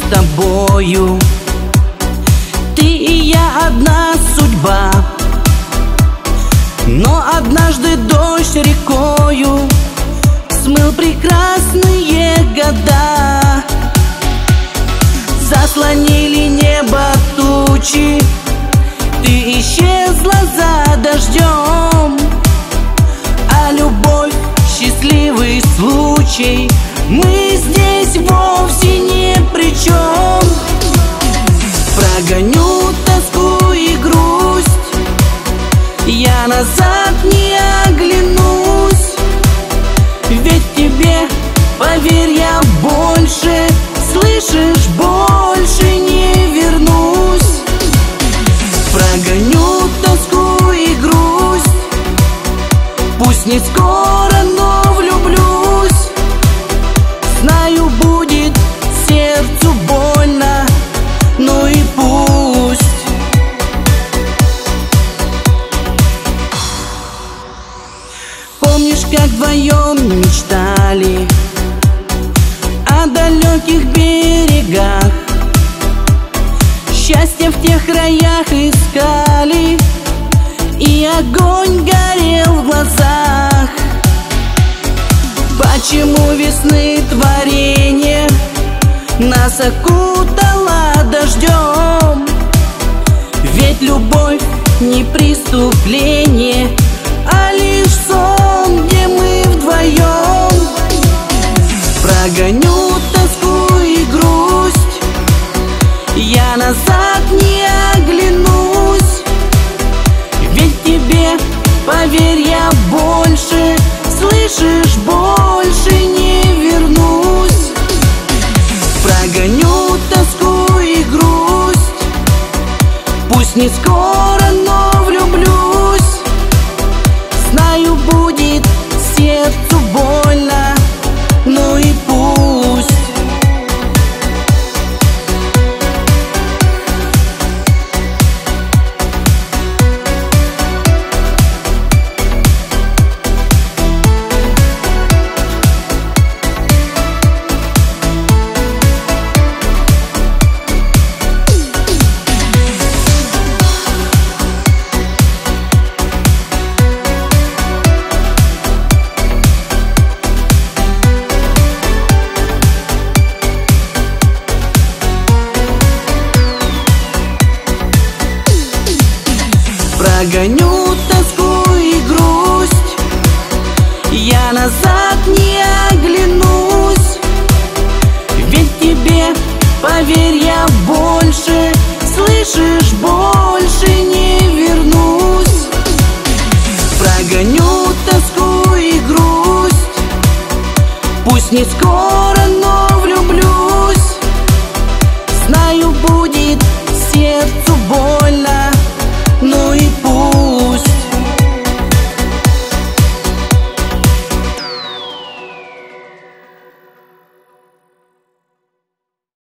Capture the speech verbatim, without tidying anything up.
тобою. Ты и я одна судьба, но однажды дождь рекою смыл прекрасные года. Заслонили небо тучи, ты исчезла за дождем, а любовь — счастливый случай, мы здесь вовсе ни при чем. Прогоню тоску и грусть, я назад не оглянусь, ведь к тебе, поверь, я больше, слышишь, больше не вернусь. Прогоню тоску и грусть, пусть не скоро, но влюблюсь. Знаю, будет сердцу больно, ну и пусть. Помнишь, как вдвоем мечтали о далеких берегах, счастье в тех краях искали, и огонь горел в глазах. Почему весны творение нас окутало дождем? Ведь любовь не преступление, а лишь сон, где мы вдвоем. Прогоню тоску и грусть, я назад не оглянусь, ведь к тебе, поверь, я больше, слышишь, больше не вернусь. Прогоню тоску и грусть, пусть не скоро, но влюблюсь. Знаю, будет сердцу больно, ну и пусть. Прогоню тоску и грусть, я назад не оглянусь, ведь к тебе, поверь, я больше, слышишь, больше не вернусь. Прогоню тоску и грусть, пусть не скоро, но влюблюсь. Знаю, будет сердцу боль.